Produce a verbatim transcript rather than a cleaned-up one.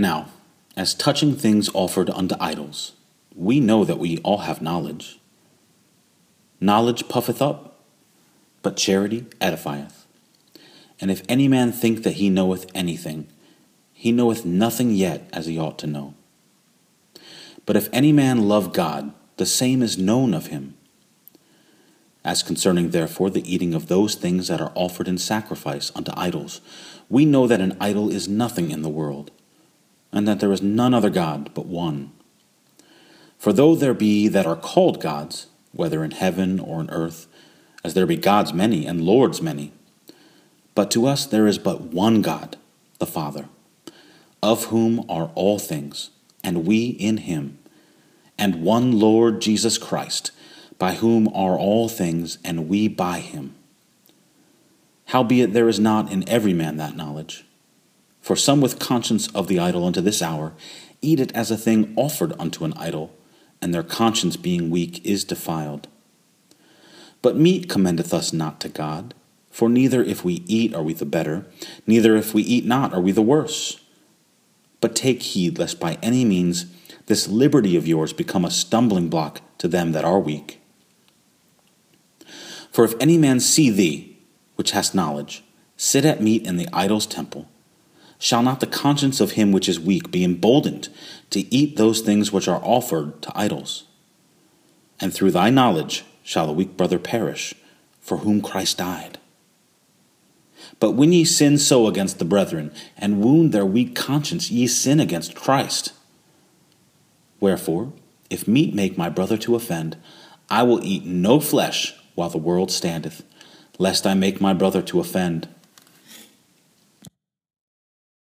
Now, as touching things offered unto idols, we know that we all have knowledge. Knowledge puffeth up, but charity edifieth. And if any man think that he knoweth anything, he knoweth nothing yet as he ought to know. But if any man love God, the same is known of him. As concerning therefore the eating of those things that are offered in sacrifice unto idols, we know that an idol is nothing in the world, and that there is none other God but one. For though there be that are called gods, whether in heaven or in earth, as there be gods many and lords many, but to us there is but one God, the Father, of whom are all things, and we in him, and one Lord Jesus Christ, by whom are all things, and we by him. Howbeit there is not in every man that knowledge. For some with conscience of the idol unto this hour eat it as a thing offered unto an idol, and their conscience being weak is defiled. But meat commendeth us not to God, for neither if we eat are we the better, neither if we eat not are we the worse. But take heed lest by any means this liberty of yours become a stumbling block to them that are weak. For if any man see thee, which hast knowledge, sit at meat in the idol's temple, shall not the conscience of him which is weak be emboldened to eat those things which are offered to idols? And through thy knowledge shall a weak brother perish, for whom Christ died. But when ye sin so against the brethren, and wound their weak conscience, ye sin against Christ. Wherefore, if meat make my brother to offend, I will eat no flesh while the world standeth, lest I make my brother to offend.